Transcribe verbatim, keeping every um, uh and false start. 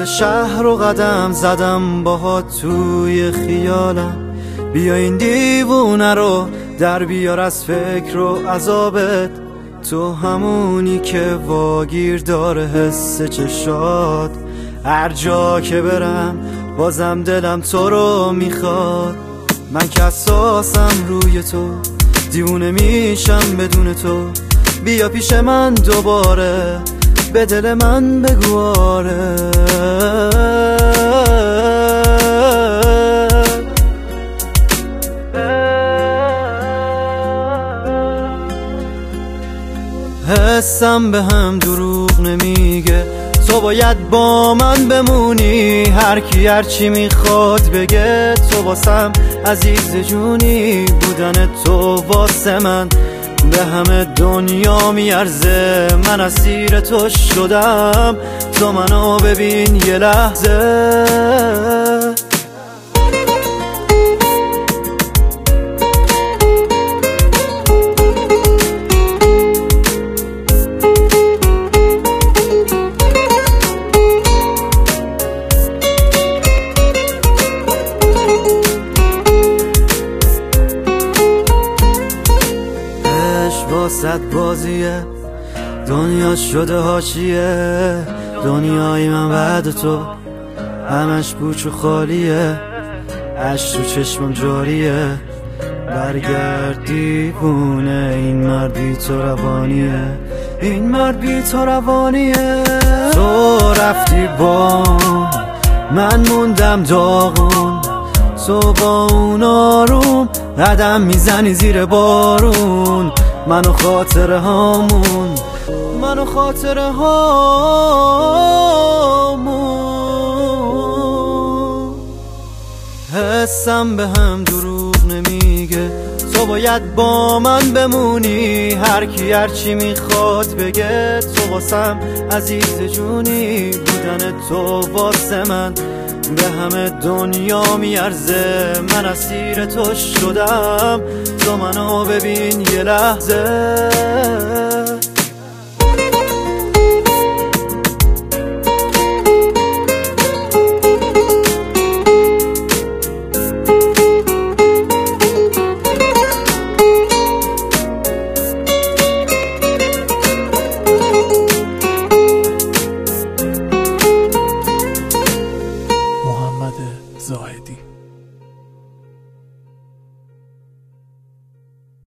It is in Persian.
کل شهر رو قدم زدم باها توی خیالم. بیا این دیوونه رو در بیار از فکر و عذابت، تو همونی که واگیر داره حس چشات. هر جا که برم بازم دلم تو رو میخواد. من که اساسم روی تو، دیوونه میشم بدون تو. بیا پیش من دوباره، به دل من بگو آره. حسم به هم دروغ نمیگه، تو باید با من بمونی. هر کی هر چی میخواد بگه، تو واسم عزیز جونی. بودن تو واسه من به همه دنیا میارزه. من اسیر تو شدم، تو منو ببین یه لحظه. واسط بازیه، دنیا شده حاشیه. دنیای من بعد تو همش پوچ و خالیه. عشق تو چشمم جاریه، برگرد دیوونه. این مرد بی تو روانیه، این مرد بی تو روانیه. تو رفتی با من موندم داغون، تو با اون آروم قدم میزنی زیر بارون. منو خاطره هامون، منو خاطره هامون. حسم به هم دروغ نمیگه، تو باید با من بمونی. هر کی هر چی میخواد بگه، تو واسم عزیز جونی. بودن تو واسه من به همه دنیا میارزه. من اسیر تو شدم، تو منو ببین یه لحظه. محمد زاهدی.